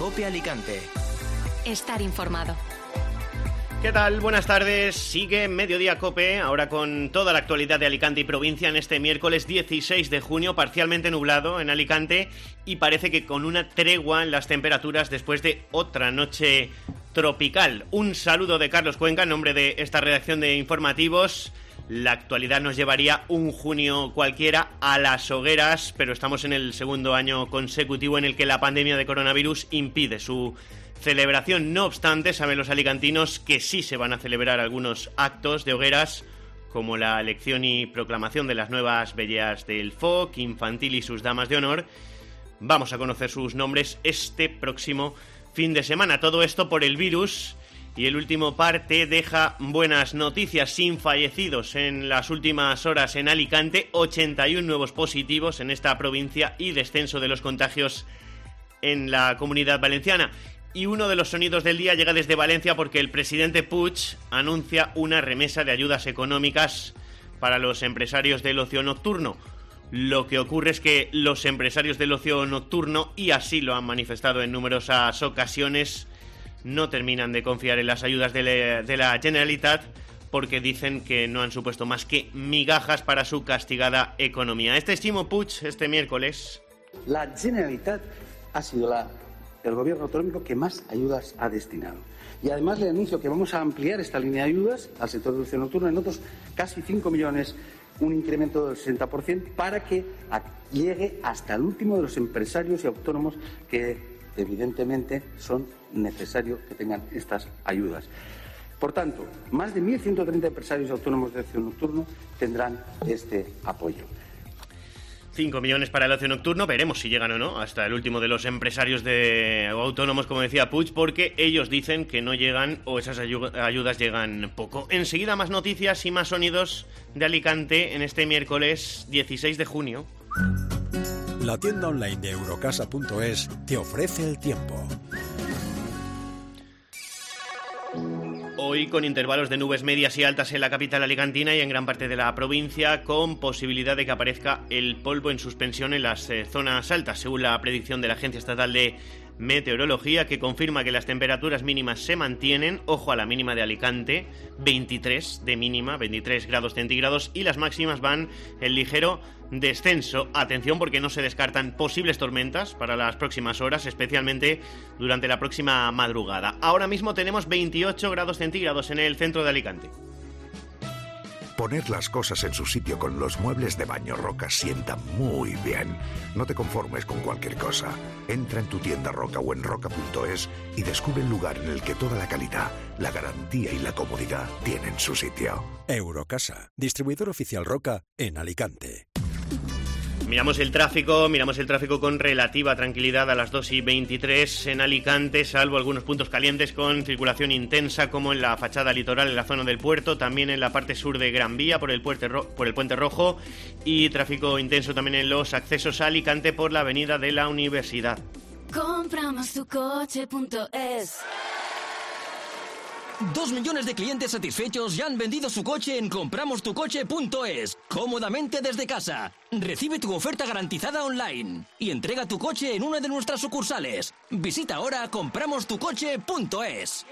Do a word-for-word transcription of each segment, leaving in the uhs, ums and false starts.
COPE Alicante. Estar informado. ¿Qué tal? Buenas tardes. Sigue Mediodía COPE, ahora con toda la actualidad de Alicante y provincia en este miércoles dieciséis de junio, parcialmente nublado en Alicante y parece que con una tregua en las temperaturas después de otra noche tropical. Un saludo de Carlos Cuenca en nombre de esta redacción de informativos. La actualidad nos llevaría un junio cualquiera a las hogueras, pero estamos en el segundo año consecutivo en el que la pandemia de coronavirus impide su celebración. No obstante, saben los alicantinos que sí se van a celebrar algunos actos de hogueras, como la elección y proclamación de las nuevas velleas del F O C infantil y sus damas de honor. Vamos a conocer sus nombres este próximo fin de semana. Todo esto por el virus. Y el último parte deja buenas noticias, sin fallecidos en las últimas horas en Alicante, ochenta y uno nuevos positivos en esta provincia y descenso de los contagios en la Comunidad Valenciana. Y uno de los sonidos del día llega desde Valencia porque el presidente Puig anuncia una remesa de ayudas económicas para los empresarios del ocio nocturno. Lo que ocurre es que los empresarios del ocio nocturno, y así lo han manifestado en numerosas ocasiones, no terminan de confiar en las ayudas de la, de la Generalitat porque dicen que no han supuesto más que migajas para su castigada economía. Este estimo Puig este miércoles. La Generalitat ha sido la, el gobierno autonómico que más ayudas ha destinado. Y además le anuncio que vamos a ampliar esta línea de ayudas al sector del ocio nocturno en otros casi cinco millones, un incremento del sesenta por ciento, para que a, llegue hasta el último de los empresarios y autónomos que evidentemente son necesarios que tengan estas ayudas. Por tanto, más de mil ciento treinta empresarios autónomos de ocio nocturno tendrán este apoyo. cinco millones para el ocio nocturno, veremos si llegan o no hasta el último de los empresarios de o autónomos, como decía Puig, porque ellos dicen que no llegan o esas ayudas llegan poco. Enseguida más noticias y más sonidos de Alicante en este miércoles dieciséis de junio. La tienda online de Eurocasa punto es te ofrece el tiempo. Hoy con intervalos de nubes medias y altas en la capital alicantina y en gran parte de la provincia, con posibilidad de que aparezca el polvo en suspensión en las eh, zonas altas, según la predicción de la Agencia Estatal de Meteorología, que confirma que las temperaturas mínimas se mantienen. Ojo a la mínima de Alicante, veintitrés de mínima, veintitrés grados centígrados, y las máximas van en ligero descenso. Atención, porque no se descartan posibles tormentas para las próximas horas, especialmente durante la próxima madrugada. Ahora mismo tenemos veintiocho grados centígrados en el centro de Alicante. Poner las cosas en su sitio con los muebles de Baño Roca sienta muy bien. No te conformes con cualquier cosa. Entra en tu tienda Roca o en roca punto es y descubre el lugar en el que toda la calidad, la garantía y la comodidad tienen su sitio. Eurocasa, distribuidor oficial Roca en Alicante. Miramos el tráfico, miramos el tráfico con relativa tranquilidad a las dos y veintitrés en Alicante, salvo algunos puntos calientes con circulación intensa, como en la fachada litoral, en la zona del puerto, también en la parte sur de Gran Vía, por el, puente ro- por el Puente Rojo, y tráfico intenso también en los accesos a Alicante por la avenida de la Universidad. Compramos tu coche punto es. Dos millones de clientes satisfechos ya han vendido su coche en compramos tu coche punto es, cómodamente desde casa. Recibe tu oferta garantizada online y entrega tu coche en una de nuestras sucursales. Visita ahora compramos tu coche punto es.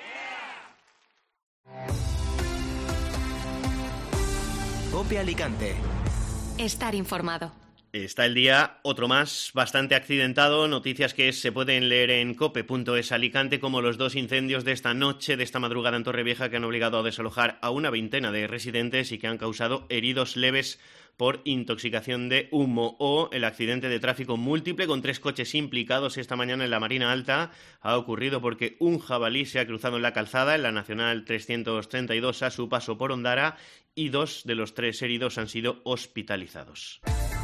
COPE Alicante. Estar informado. Está el día, otro más, bastante accidentado. Noticias que se pueden leer en cope punto es Alicante, como los dos incendios de esta noche, de esta madrugada en Torrevieja, que han obligado a desalojar a una veintena de residentes y que han causado heridos leves por intoxicación de humo. O el accidente de tráfico múltiple con tres coches implicados esta mañana en la Marina Alta. Ha ocurrido porque un jabalí se ha cruzado en la calzada, en la Nacional trescientos treinta y dos, a su paso por Ondara, y dos de los tres heridos han sido hospitalizados.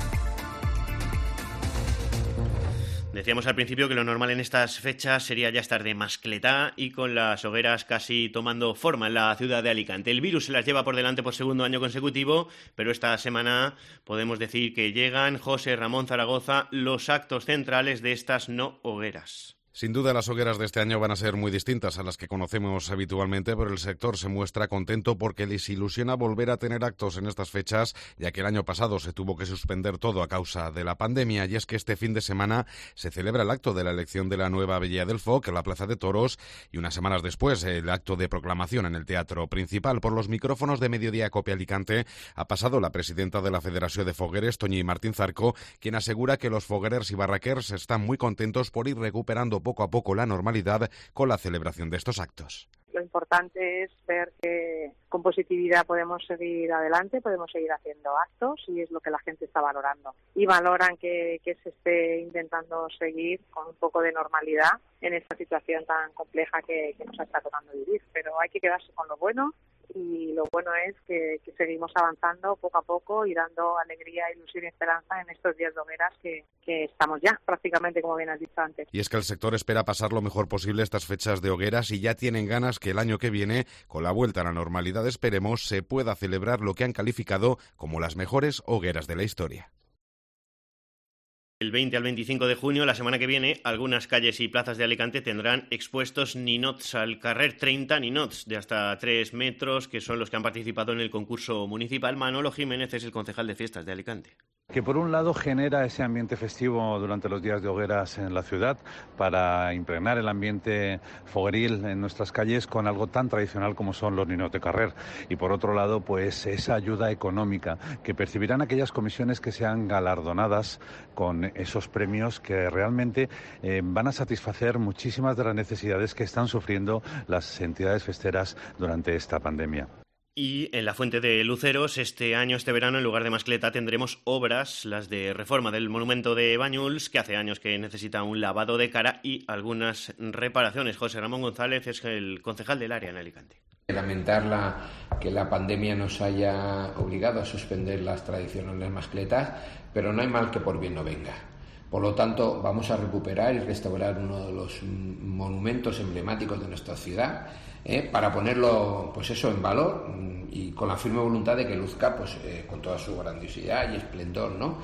Decíamos al principio que lo normal en estas fechas sería ya estar de mascletá y con las hogueras casi tomando forma en la ciudad de Alicante. El virus se las lleva por delante por segundo año consecutivo, pero esta semana podemos decir que llegan, José Ramón Zaragoza, los actos centrales de estas no hogueras. Sin duda las hogueras de este año van a ser muy distintas a las que conocemos habitualmente, pero el sector se muestra contento porque les ilusiona volver a tener actos en estas fechas, ya que el año pasado se tuvo que suspender todo a causa de la pandemia, y es que este fin de semana se celebra el acto de la elección de la nueva Abella del Foc en la Plaza de Toros y unas semanas después el acto de proclamación en el Teatro Principal. Por los micrófonos de Mediodía Cope Alicante ha pasado la presidenta de la Federación de Fogueres, Toñi Martín Zarco, quien asegura que los foguerers y barraquers están muy contentos por ir recuperando poco a poco la normalidad con la celebración de estos actos. Lo importante es ver que con positividad podemos seguir adelante, podemos seguir haciendo actos y es lo que la gente está valorando. Y valoran que, que se esté intentando seguir con un poco de normalidad en esta situación tan compleja que, que nos está tocando vivir. Pero hay que quedarse con lo bueno y lo bueno es que, que seguimos avanzando poco a poco y dando alegría, ilusión y esperanza en estos días de hogueras que, que estamos ya prácticamente, como bien has dicho antes. Y es que el sector espera pasar lo mejor posible estas fechas de hogueras y ya tienen ganas que el año que viene, con la vuelta a la normalidad esperemos, se pueda celebrar lo que han calificado como las mejores hogueras de la historia. El veinte al veinticinco de junio, la semana que viene, algunas calles y plazas de Alicante tendrán expuestos ninots al carrer, treinta ninots de hasta tres metros, que son los que han participado en el concurso municipal. Manolo Jiménez es el concejal de fiestas de Alicante. Que por un lado genera ese ambiente festivo durante los días de hogueras en la ciudad para impregnar el ambiente fogueril en nuestras calles con algo tan tradicional como son los ninots de carrer, y por otro lado pues esa ayuda económica que percibirán aquellas comisiones que sean galardonadas con esos premios que realmente eh, van a satisfacer muchísimas de las necesidades que están sufriendo las entidades festeras durante esta pandemia. Y en la Fuente de Luceros, este año, este verano, en lugar de mascleta, tendremos obras, las de reforma del monumento de Bañuls, que hace años que necesita un lavado de cara y algunas reparaciones. José Ramón González es el concejal del área en Alicante. Lamentar la, que la pandemia nos haya obligado a suspender las tradicionales mascletas, pero no hay mal que por bien no venga. Por lo tanto, vamos a recuperar y restaurar uno de los monumentos emblemáticos de nuestra ciudad, ¿eh? para ponerlo, pues eso, en valor y con la firme voluntad de que luzca, pues, eh, con toda su grandiosidad y esplendor, ¿no?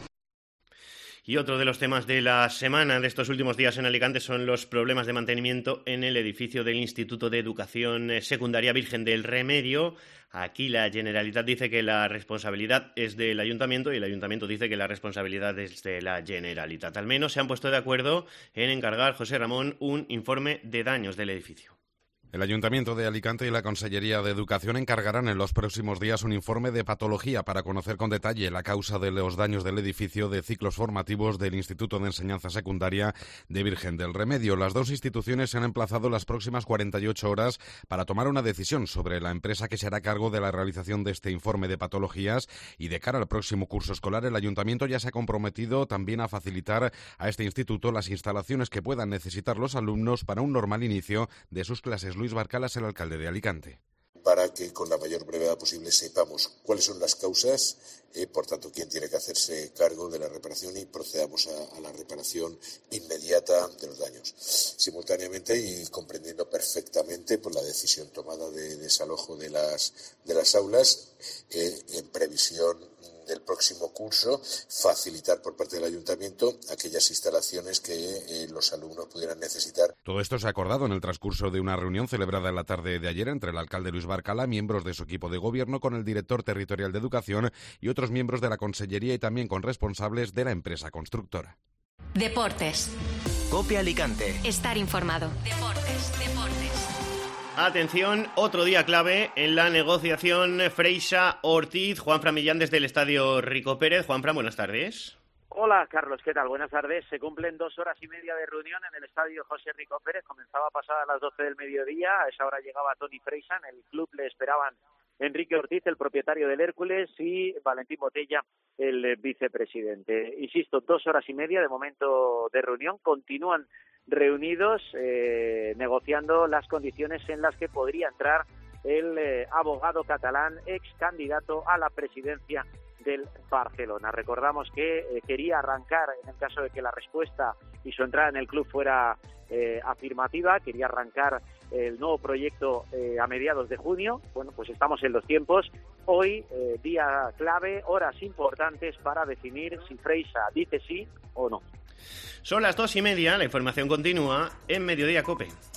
Y otro de los temas de la semana de estos últimos días en Alicante son los problemas de mantenimiento en el edificio del Instituto de Educación Secundaria Virgen del Remedio. Aquí la Generalitat dice que la responsabilidad es del Ayuntamiento y el Ayuntamiento dice que la responsabilidad es de la Generalitat. Al menos se han puesto de acuerdo en encargar, José Ramón, un informe de daños del edificio. El Ayuntamiento de Alicante y la Consellería de Educación encargarán en los próximos días un informe de patología para conocer con detalle la causa de los daños del edificio de ciclos formativos del Instituto de Enseñanza Secundaria de Virgen del Remedio. Las dos instituciones se han emplazado las próximas cuarenta y ocho horas para tomar una decisión sobre la empresa que se hará cargo de la realización de este informe de patologías, y de cara al próximo curso escolar el Ayuntamiento ya se ha comprometido también a facilitar a este instituto las instalaciones que puedan necesitar los alumnos para un normal inicio de sus clases. Luis Barcalas, el alcalde de Alicante. Para que con la mayor brevedad posible sepamos cuáles son las causas, eh, por tanto quién tiene que hacerse cargo de la reparación y procedamos a, a la reparación inmediata de los daños. Simultáneamente y comprendiendo perfectamente pues, la decisión tomada de desalojo de las, de las aulas, eh, en previsión del próximo curso, facilitar por parte del Ayuntamiento aquellas instalaciones que eh, los alumnos pudieran necesitar. Todo esto se ha acordado en el transcurso de una reunión celebrada en la tarde de ayer entre el alcalde Luis Barcala, miembros de su equipo de gobierno, con el director territorial de Educación y otros miembros de la Consellería y también con responsables de la empresa constructora. Deportes. Cope Alicante. Estar informado. Deportes, deportes. Atención, otro día clave en la negociación Freixa-Ortiz. Juanfran Millán desde el Estadio Rico Pérez. Juanfran, buenas tardes. Hola, Carlos, ¿qué tal? Buenas tardes. Se cumplen dos horas y media de reunión en el Estadio José Rico Pérez. Comenzaba pasada a las doce del mediodía. A esa hora llegaba Toni Freixa. En el club le esperaban Enrique Ortiz, el propietario del Hércules, y Valentín Botella, el vicepresidente. Insisto, dos horas y media de momento de reunión. Continúan reunidos eh, negociando las condiciones en las que podría entrar el eh, abogado catalán, ex candidato a la presidencia del Barcelona. Recordamos que eh, quería arrancar, en el caso de que la respuesta y su entrada en el club fuera eh, afirmativa, quería arrancar el nuevo proyecto eh, a mediados de junio. Bueno, pues estamos en los tiempos. Hoy, eh, día clave, horas importantes para definir si Freixa dice sí o no. Son las dos y media, la información continúa en Mediodía COPE.